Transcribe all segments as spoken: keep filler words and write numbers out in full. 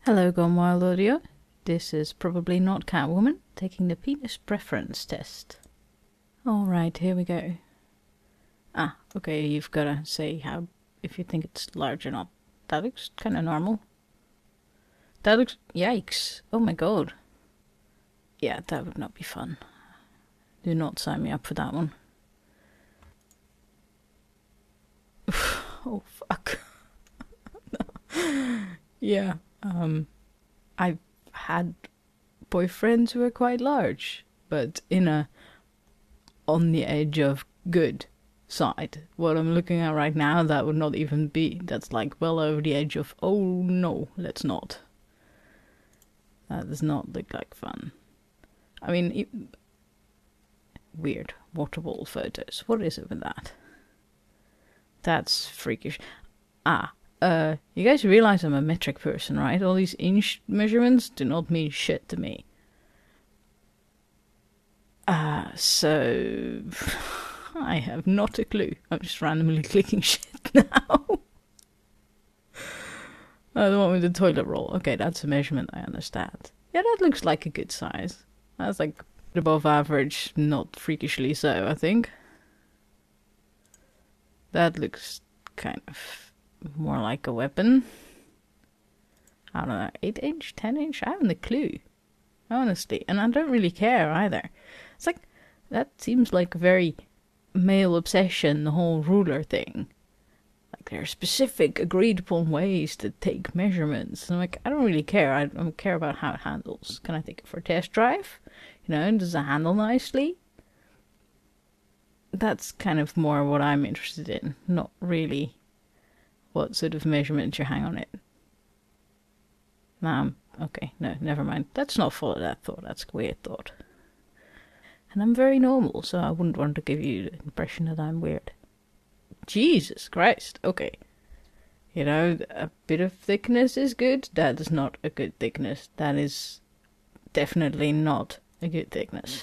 Hello, Gone Wild Audio. This is probably not Catwoman taking the penis preference test. Alright, here we go. Ah, okay, you've gotta say how, if you think it's large or not. That looks kinda normal. That looks, yikes, oh my god. Yeah, that would not be fun. Do not sign me up for that one. Oh, fuck. Yeah, um, I've had boyfriends who are quite large, but in a on the edge of good side. What I'm looking at right now, that would not even be. That's like well over the edge of, oh no, let's not. That does not look like fun. I mean, it, weird waterball photos. What is it with that? That's freakish. Ah, uh, you guys realize I'm a metric person, right? All these inch measurements do not mean shit to me. Ah, uh, so I have not a clue. I'm just randomly clicking shit now. Oh, the one with the toilet roll. Okay, that's a measurement, I understand. Yeah, that looks like a good size. That's like above average, not freakishly so, I think. That looks kind of more like a weapon. I don't know, eight inch, ten inch? I haven't a clue. Honestly. And I don't really care either. It's like, that seems like a very male obsession, the whole ruler thing. Like, there are specific, agreed upon ways to take measurements. And I'm like, I don't really care. I don't care about how it handles. Can I take it for a test drive? You know, does it handle nicely? That's kind of more what I'm interested in. Not really what sort of measurement you hang on it. Um, okay, no, never mind. Let's not follow that thought. That's a weird thought. And I'm very normal, so I wouldn't want to give you the impression that I'm weird. Jesus Christ, okay. You know, a bit of thickness is good. That is not a good thickness. That is definitely not a good thickness.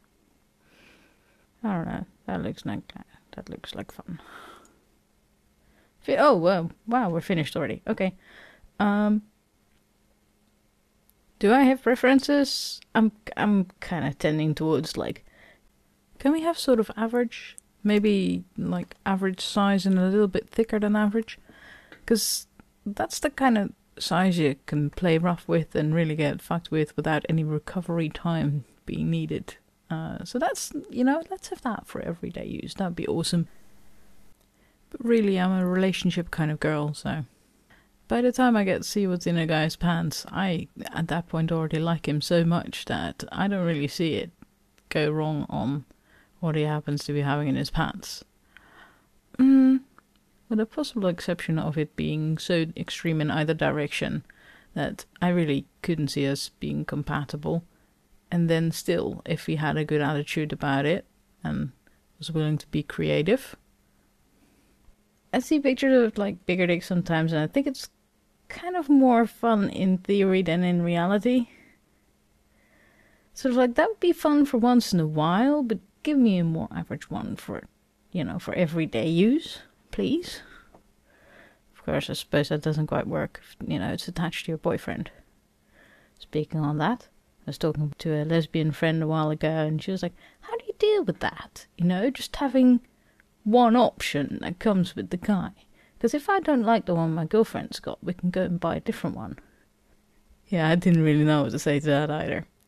I don't know. That looks like that looks like fun. Oh well, wow, we're finished already. Okay. Um. Do I have preferences? I'm I'm kind of tending towards like, can we have sort of average? Maybe like average size and a little bit thicker than average, because that's the kind of size you can play rough with and really get fucked with without any recovery time being needed. Uh, so that's, you know, let's have that for everyday use. That'd be awesome. But really, I'm a relationship kind of girl, so by the time I get to see what's in a guy's pants, I, at that point, already like him so much that I don't really see it go wrong on what he happens to be having in his pants. Mm, with a possible exception of it being so extreme in either direction that I really couldn't see us being compatible. And then still, if he had a good attitude about it and was willing to be creative. I see pictures of like bigger dicks sometimes, and I think it's kind of more fun in theory than in reality. Sort of like, that would be fun for once in a while, but give me a more average one for, you know, for everyday use, please. Of course, I suppose that doesn't quite work if, you know, it's attached to your boyfriend. Speaking on that, I was talking to a lesbian friend a while ago, and she was like, how do you deal with that? You know, just having one option that comes with the guy. Because if I don't like the one my girlfriend's got, we can go and buy a different one. Yeah, I didn't really know what to say to that either.